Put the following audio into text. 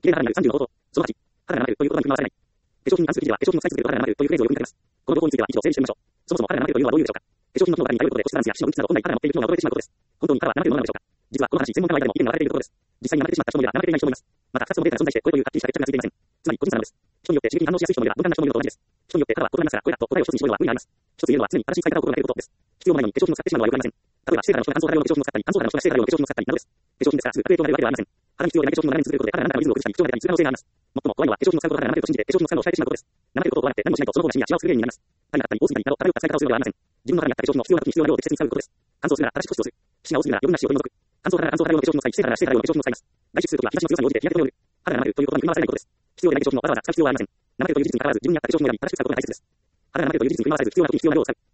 綺麗な肌になる30の方法。その8、肌が生えるということに組み合わせない。化粧品に関する記事は化粧品のサイズによる肌が生えるというフレーズをよく見かけます。この情報については以上整理してみましょう。そもそも肌が生えるというのはどういうでしょうか。化粧品の機能がに頼ることで保湿バランスや皮脂の分泌など本来肌の持っている機能が衰えてしまうことです。本当に肌は生えるものなのでしょうか。実はこの話、専門家の間でも意見が分かれているところです。実際に生えてしまった人もいれば生えていない人もいます。また2つのデータが存在してこれというはっきりした決着がついていません。つまり個人差なのです。人によって刺激に反応しやすい人もいれば鈍感な人もいるのと同じです。人によって肌は異なりますが、これらと答えを一つに絞るのは無理があります。一つ言えるのは常に正しい使い方を心がけることです。必要もないのに化粧品を使ってしまうのは良くありません。例えば、してからの人が乾燥肌用の化粧品を使ったり、乾燥肌の人がしてから用の化粧品を使ったりなどです。化粧品ですからすぐ悪影響が出るわけではありません。肌に必要でない化粧品を長年続けることで肌が何らかのリズムを崩したり、不調が出たりする可能性があります。最も怖いのは化粧品の使うことが肌が生えると信じて化粧品の使うのを控えてしまうことです。生えることを怖がって何もしないとその方がシミやシワを作る原因になります。足りなかったり多すぎたりなど偏った使い方をするのではありません。自分の肌に合った化粧品を必要な時に必要な量を適切に使うことです。乾燥するなら正しく保湿をする。皮脂が多すぎるなら余分な脂を取り除く。乾燥肌なら乾燥肌用の化粧品を使い、してからならしてから用の化粧品を使います。外出するときは日差しの強さに応じて日焼け止めを塗る。肌が生えるということに組み合わせないことです。必要でない化粧品をわざわざ使う必要はありません。生えるという事実にかかわらず自分に合った化粧品を選び正しく使うことが大切です。肌が生えるという事実に組み合わせず必要な時に必要な量を使う。